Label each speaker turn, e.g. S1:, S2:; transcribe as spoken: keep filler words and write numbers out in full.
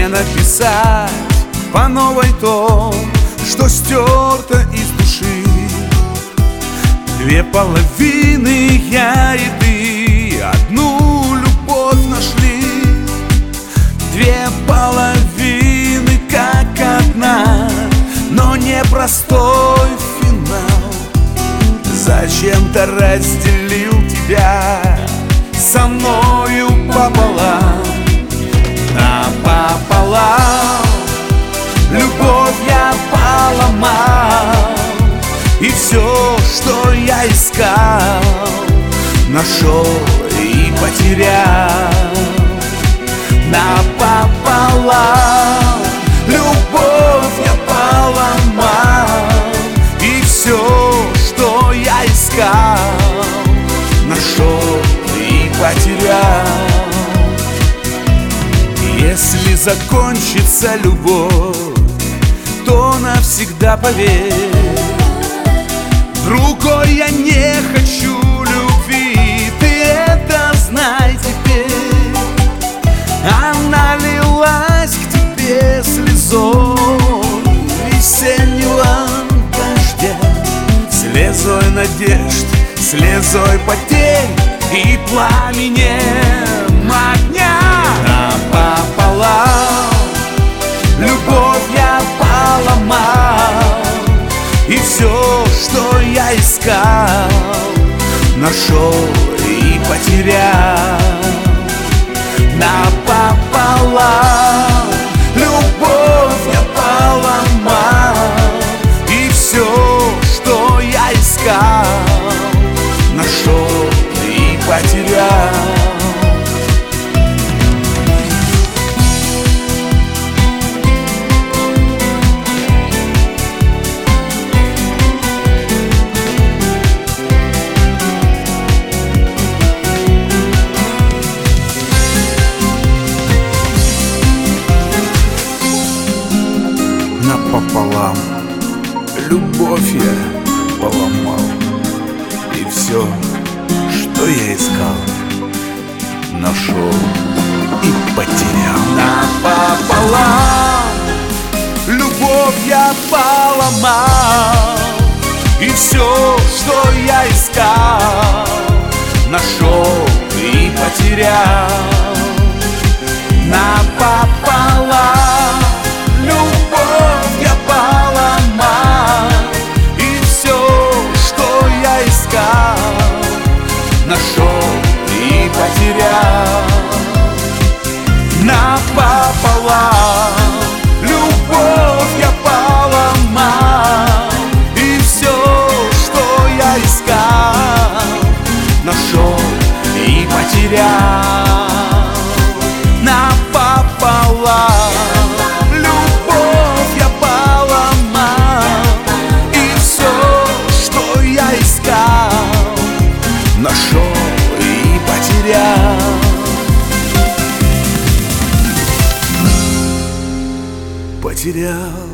S1: не написать по новой то, что стерто из души. Две половины, я и ты, одну любовь нашли. Две половины, как одна, но непростой финал. Зачем-то разделил тебя со мною пополам. Напополам любовь я поломал, и все, что я искал, нашел и потерял. Напополам любовь я поломал, и все, что я искал, нашел и потерял. Если закончится любовь, то навсегда поверь, другой я не хочу любви, ты это знай теперь. Она лилась к тебе слезой весеннего дождя, слезой надежд, слезой потерь и пламенем огня. Напополам любовь я поломал, и все, что я искал, нашел и потерял. Напополам любовь я поломал, и все, что я искал, нашел и потерял. Напополам любовь я поломал, и все, что я искал, нашел и потерял. Напополам любовь я поломал, и все, что я искал, нашел и потерял. Напополам любовь я поломал, и все, что я искал, нашел и потерял. Напополам любовь я поломал, и все, что я искал, нашел и потерял. Напополам любовь я поломал, и все, что я искал, нашел и потерял. Потерял.